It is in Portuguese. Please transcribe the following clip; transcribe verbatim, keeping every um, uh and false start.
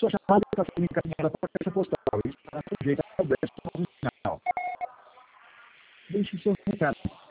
Sua chamada está sendo encaminhada para a caixa postal e estará sujeita ao verso no final. Deixe seu recado.